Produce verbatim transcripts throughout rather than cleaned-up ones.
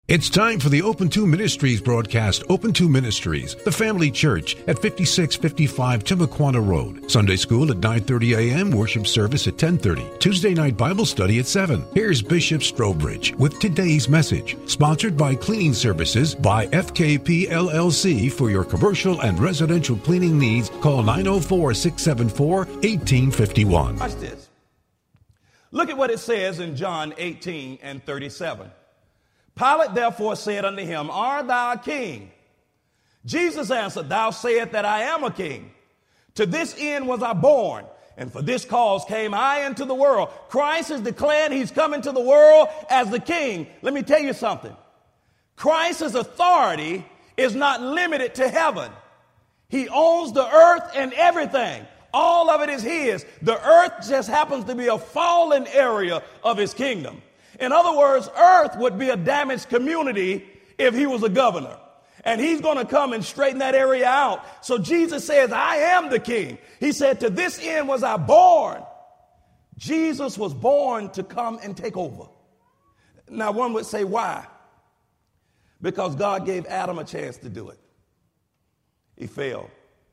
It's time for the Open two Ministries broadcast. Open two Ministries, the family church at fifty-six fifty-five Timuquana Road. Sunday school at nine thirty a.m., worship service at ten thirty. Tuesday night Bible study at seven. Here's Bishop Strobridge with today's message. Sponsored by Cleaning Services by F K P L L C. For your commercial and residential cleaning needs, call nine oh four, six seven four, one eight five one. Watch this. Look at what it says in John eighteen and thirty-seven. Pilate therefore said unto him, Art thou a king? Jesus answered, Thou sayest that I am a king. To this end was I born, and for this cause came I into the world. Christ is declared he's coming to the world as the king. Let me tell you something. Christ's authority is not limited to heaven. He owns the earth and everything. All of it is his. The earth just happens to be a fallen area of his kingdom. In other words, earth would be a damaged community if he was a governor. And he's going to come and straighten that area out. So Jesus says, I am the king. He said, to this end was I born. Jesus was born to come and take over. Now, one would say, why? Because God gave Adam a chance to do it. He failed.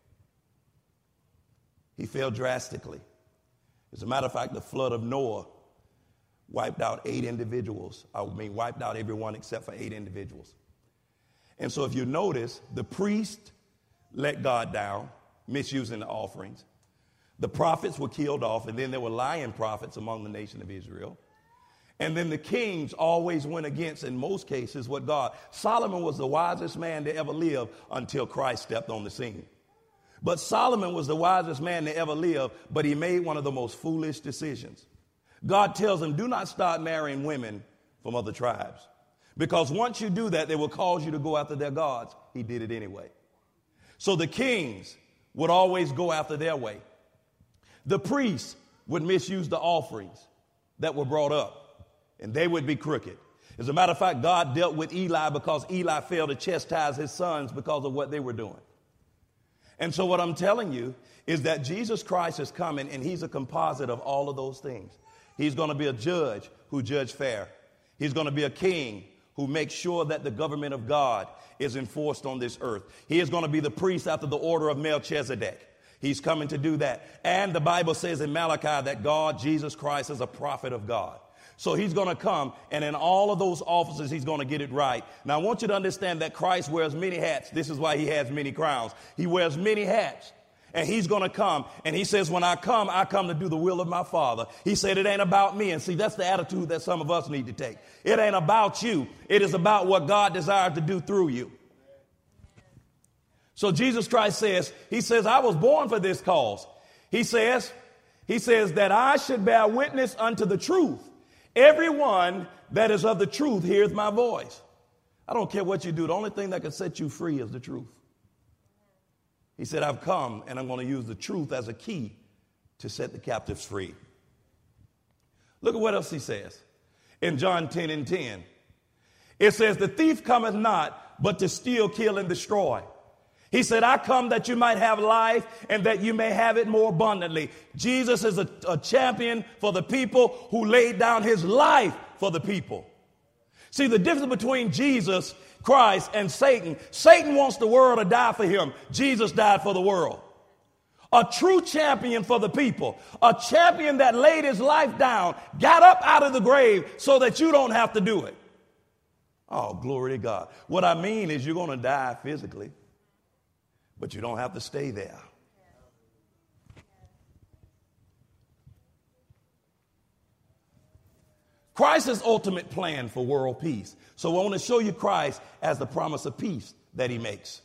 He failed drastically. As a matter of fact, the flood of Noah wiped out eight individuals. I mean, wiped out everyone except for eight individuals. And so if you notice, the priest let God down, misusing the offerings. The prophets were killed off, and then there were lying prophets among the nation of Israel. And then the kings always went against, in most cases, what God. Solomon was the wisest man to ever live until Christ stepped on the scene. But Solomon was the wisest man to ever live, but he made one of the most foolish decisions. God tells him, do not start marrying women from other tribes, because once you do that, they will cause you to go after their gods. He did it anyway. So the kings would always go after their way. The priests would misuse the offerings that were brought up, and they would be crooked. As a matter of fact, God dealt with Eli because Eli failed to chastise his sons because of what they were doing. And so what I'm telling you is that Jesus Christ is coming, and he's a composite of all of those things. He's going to be a judge who judges fair. He's going to be a king who makes sure that the government of God is enforced on this earth. He is going to be the priest after the order of Melchizedek. He's coming to do that. And the Bible says in Malachi that God, Jesus Christ, is a prophet of God. So he's going to come, and in all of those offices, he's going to get it right. Now, I want you to understand that Christ wears many hats. This is why he has many crowns. He wears many hats. And he's going to come, and he says, when I come, I come to do the will of my Father. He said, it ain't about me. And see, that's the attitude that some of us need to take. It ain't about you. It is about what God desired to do through you. So Jesus Christ says, he says, I was born for this cause. He says, he says that I should bear witness unto the truth. Everyone that is of the truth hears my voice. I don't care what you do. The only thing that can set you free is the truth. He said, I've come, and I'm going to use the truth as a key to set the captives free. Look at what else he says in John ten and ten. It says, the thief cometh not, but to steal, kill, and destroy. He said, I come that you might have life and that you may have it more abundantly. Jesus is a, a champion for the people who laid down his life for the people. See, the difference between Jesus Christ and Satan. Satan wants the world to die for him. Jesus died for the world. A true champion for the people. A champion that laid his life down, got up out of the grave so that you don't have to do it. Oh, glory to God. What I mean is you're going to die physically, but you don't have to stay there. Christ's ultimate plan for world peace. So I want to show you Christ as the promise of peace that he makes.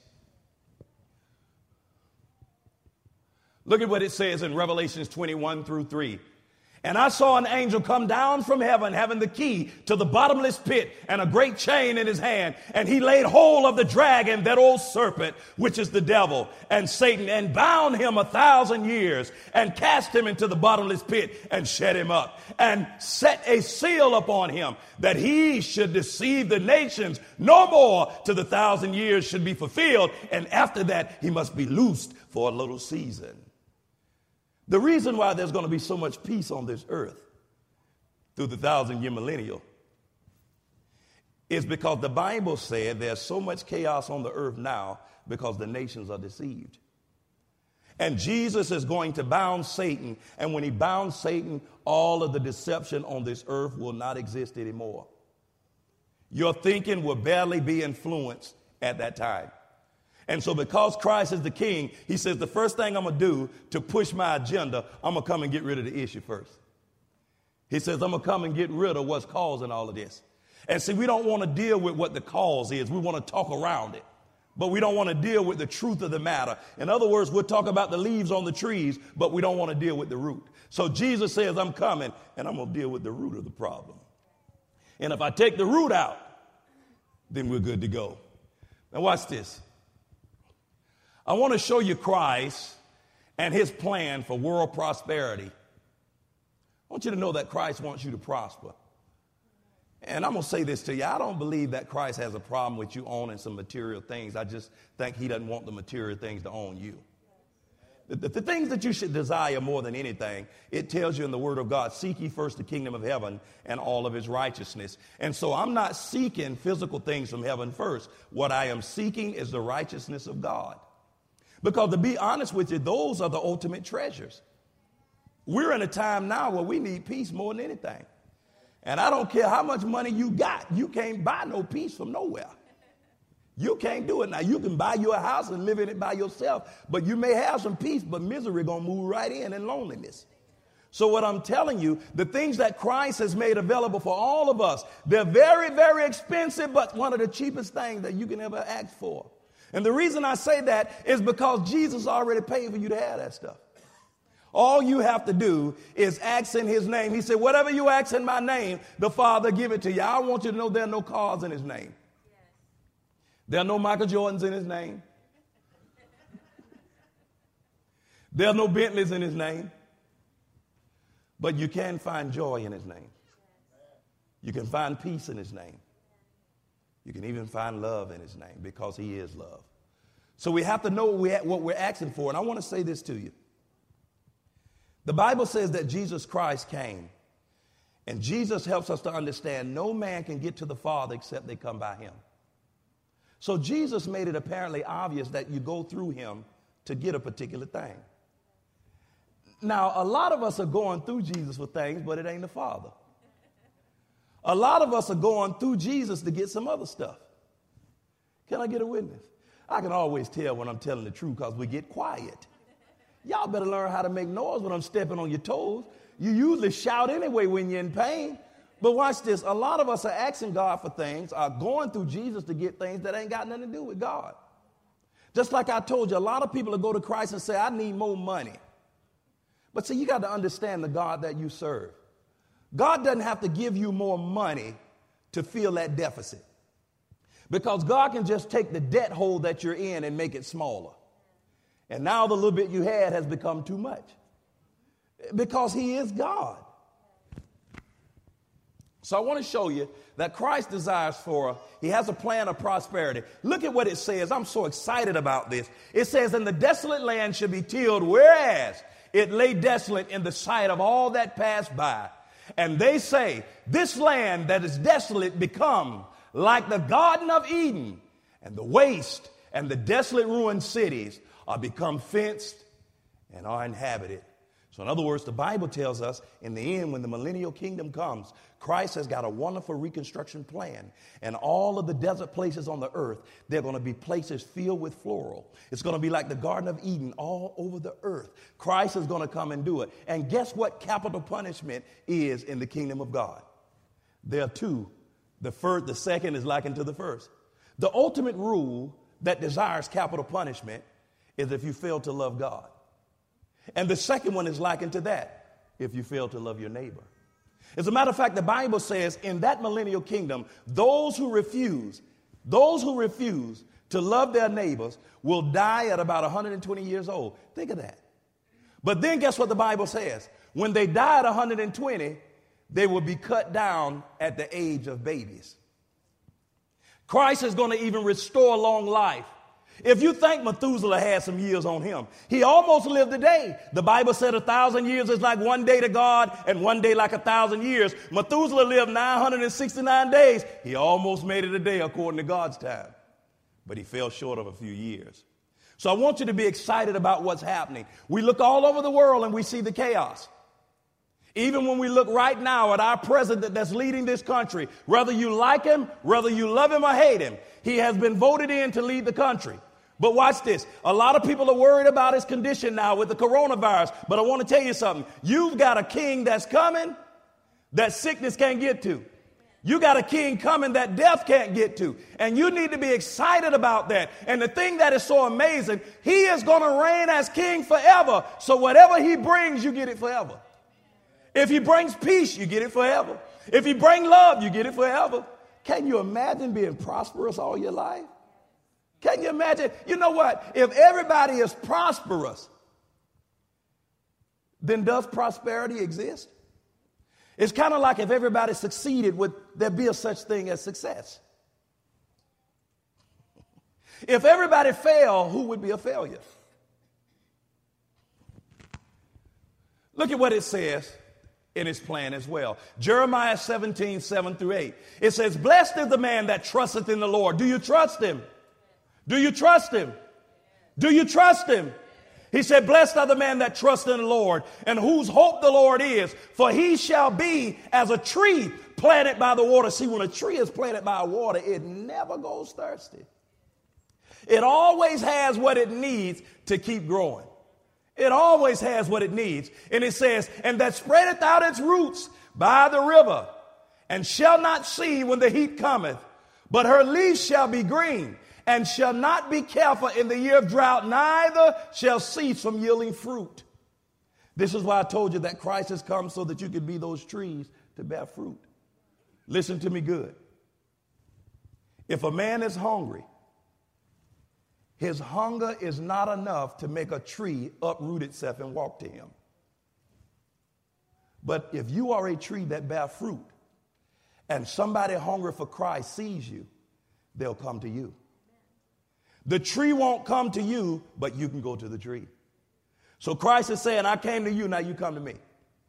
Look at what it says in Revelations twenty-one through three. And I saw an angel come down from heaven, having the key to the bottomless pit and a great chain in his hand. And he laid hold of the dragon, that old serpent, which is the devil and Satan, and bound him a thousand years and cast him into the bottomless pit and shut him up and set a seal upon him, that he should deceive the nations no more till the thousand years should be fulfilled. And after that, he must be loosed for a little season. The reason why there's going to be so much peace on this earth through the thousand year millennial is because the Bible said there's so much chaos on the earth now because the nations are deceived. And Jesus is going to bound Satan. And when he bounds Satan, all of the deception on this earth will not exist anymore. Your thinking will barely be influenced at that time. And so because Christ is the king, he says the first thing I'm going to do to push my agenda, I'm going to come and get rid of the issue first. He says I'm going to come and get rid of what's causing all of this. And see, we don't want to deal with what the cause is. We want to talk around it. But we don't want to deal with the truth of the matter. In other words, we'll talk about the leaves on the trees, but we don't want to deal with the root. So Jesus says, I'm coming, and I'm going to deal with the root of the problem. And if I take the root out, then we're good to go. Now watch this. I want to show you Christ and his plan for world prosperity. I want you to know that Christ wants you to prosper. And I'm going to say this to you. I don't believe that Christ has a problem with you owning some material things. I just think he doesn't want the material things to own you. The, the, the things that you should desire more than anything, it tells you in the word of God, seek ye first the kingdom of heaven and all of his righteousness. And so I'm not seeking physical things from heaven first. What I am seeking is the righteousness of God. Because to be honest with you, those are the ultimate treasures. We're in a time now where we need peace more than anything. And I don't care how much money you got. You can't buy no peace from nowhere. You can't do it. Now, you can buy you a house and live in it by yourself, but you may have some peace, but misery going to move right in and loneliness. So what I'm telling you, the things that Christ has made available for all of us, they're very, very expensive, but one of the cheapest things that you can ever ask for. And the reason I say that is because Jesus already paid for you to have that stuff. All you have to do is ask in his name. He said, whatever you ask in my name, the Father give it to you. I want you to know there are no cars in his name. Yes. There are no Michael Jordans in his name. There are no Bentleys in his name. But you can find joy in his name. You can find peace in his name. You can even find love in his name because he is love. So we have to know what we're asking for. And I want to say this to you. The Bible says that Jesus Christ came, and Jesus helps us to understand no man can get to the Father except they come by him. So Jesus made it apparently obvious that you go through him to get a particular thing. Now, a lot of us are going through Jesus for things, but it ain't the Father. A lot of us are going through Jesus to get some other stuff. Can I get a witness? I can always tell when I'm telling the truth because we get quiet. Y'all better learn how to make noise when I'm stepping on your toes. You usually shout anyway when you're in pain. But watch this. A lot of us are asking God for things, are going through Jesus to get things that ain't got nothing to do with God. Just like I told you, a lot of people will go to Christ and say, I need more money. But see, you got to understand the God that you serve. God doesn't have to give you more money to fill that deficit. Because God can just take the debt hole that you're in and make it smaller. And now the little bit you had has become too much. Because he is God. So I want to show you that Christ desires for, he has a plan of prosperity. Look at what it says. I'm so excited about this. It says, and the desolate land should be tilled, whereas it lay desolate in the sight of all that passed by. And they say, this land that is desolate become like the Garden of Eden, and the waste and the desolate ruined cities are become fenced and are inhabited. So in other words, the Bible tells us in the end, when the millennial kingdom comes, Christ has got a wonderful reconstruction plan. And all of the desert places on the earth, they're going to be places filled with floral. It's going to be like the Garden of Eden all over the earth. Christ is going to come and do it. And guess what capital punishment is in the kingdom of God? There are two. The first, the second is likened to the first. The ultimate rule that desires capital punishment is if you fail to love God. And the second one is likened to that, if you fail to love your neighbor. As a matter of fact, the Bible says in that millennial kingdom, those who refuse, those who refuse to love their neighbors will die at about one hundred twenty years old. Think of that. But then guess what the Bible says? When they die at one hundred twenty, they will be cut down at the age of babies. Christ is going to even restore long life. If you think Methuselah had some years on him, he almost lived a day. The Bible said a thousand years is like one day to God and one day like a thousand years. Methuselah lived nine hundred sixty-nine days. He almost made it a day according to God's time, but he fell short of a few years. So I want you to be excited about what's happening. We look all over the world and we see the chaos. Even when we look right now at our president that's leading this country, whether you like him, whether you love him or hate him, he has been voted in to lead the country. But watch this. A lot of people are worried about his condition now with the coronavirus. But I want to tell you something. You've got a king that's coming that sickness can't get to. You got a king coming that death can't get to. And you need to be excited about that. And the thing that is so amazing, he is going to reign as king forever. So whatever he brings, you get it forever. If he brings peace, you get it forever. If he brings love, you get it forever. Can you imagine being prosperous all your life? Can you imagine? You know what? If everybody is prosperous, then does prosperity exist? It's kind of like if everybody succeeded, would there be a such thing as success? If everybody failed, who would be a failure? Look at what it says in his plan as well. Jeremiah seventeen, seven through eight. It says, blessed is the man that trusteth in the Lord. Do you trust him? Do you trust him? Do you trust him? He said, blessed are the man that trusts in the Lord and whose hope the Lord is, for he shall be as a tree planted by the water. See, when a tree is planted by water, it never goes thirsty. It always has what it needs to keep growing. It always has what it needs. And it says, and that spreadeth out its roots by the river, and shall not see when the heat cometh, but her leaves shall be green, and shall not be careful in the year of drought, neither shall cease from yielding fruit. This is why I told you that Christ has come so that you could be those trees to bear fruit. Listen to me good. If a man is hungry, his hunger is not enough to make a tree uproot itself and walk to him. But if you are a tree that bear fruit and somebody hungry for Christ sees you, they'll come to you. The tree won't come to you, but you can go to the tree. So Christ is saying, I came to you, now you come to me.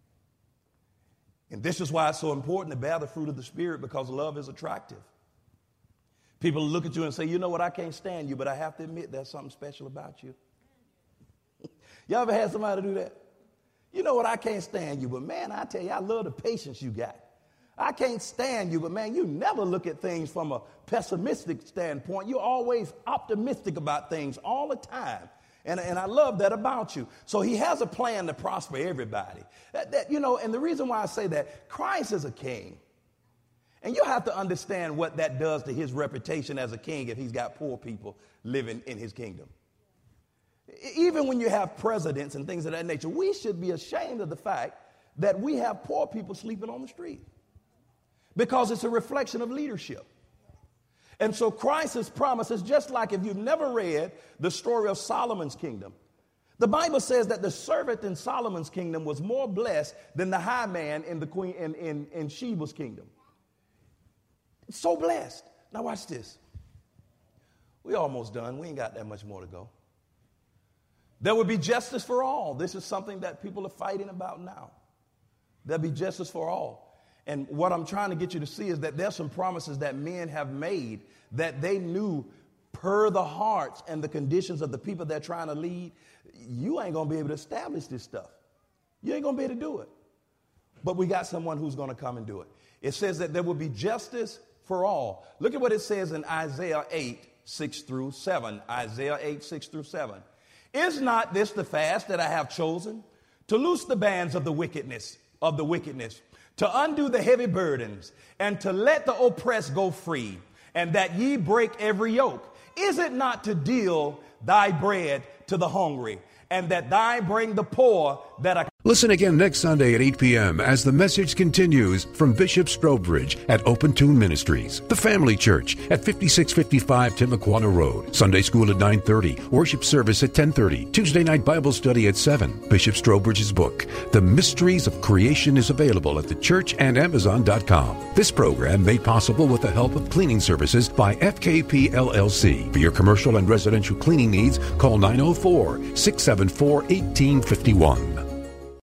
And this is why it's so important to bear the fruit of the Spirit, because love is attractive. People look at you and say, you know what, I can't stand you, but I have to admit there's something special about you. Y'all ever had somebody do that? You know what, I can't stand you, but man, I tell you, I love the patience you got. I can't stand you, but man, you never look at things from a pessimistic standpoint. You're always optimistic about things all the time. And, and I love that about you. So he has a plan to prosper everybody. That, that, you know, and the reason why I say that, Christ is a king. And you have to understand what that does to his reputation as a king if he's got poor people living in his kingdom. Even when you have presidents and things of that nature, we should be ashamed of the fact that we have poor people sleeping on the street, because it's a reflection of leadership. And so Christ's promise is just like if you've never read the story of Solomon's kingdom. The Bible says that the servant in Solomon's kingdom was more blessed than the high man in the queen in, in, in Sheba's kingdom. So blessed. Now watch this. We're almost done. We ain't got that much more to go. There will be justice for all. This is something that people are fighting about now. There'll be justice for all. And what I'm trying to get you to see is that there's some promises that men have made that they knew per the hearts and the conditions of the people they're trying to lead. You ain't going to be able to establish this stuff. You ain't going to be able to do it. But we got someone who's going to come and do it. It says that there will be justice for all. Look at what it says in Isaiah eight, six through seven. Isaiah eight, six through seven. Is not this the fast that I have chosen? To loose the bands of the wickedness, of the wickedness, to undo the heavy burdens, and to let the oppressed go free, and that ye break every yoke. Is it not to deal thy bread to the hungry, and that thy bring the poor that are Listen again next Sunday at eight p.m. as the message continues from Bishop Strobridge at Open Tune Ministries, the Family Church at fifty-six fifty-five Timuquana Road. Sunday school at nine thirty, worship service at ten thirty, Tuesday night Bible study at seven. Bishop Strobridge's book, The Mysteries of Creation, is available at the church and amazon dot com. This program made possible with the help of cleaning services by F K P L L C. For your commercial and residential cleaning needs, call nine oh four, six seven four, one eight five one.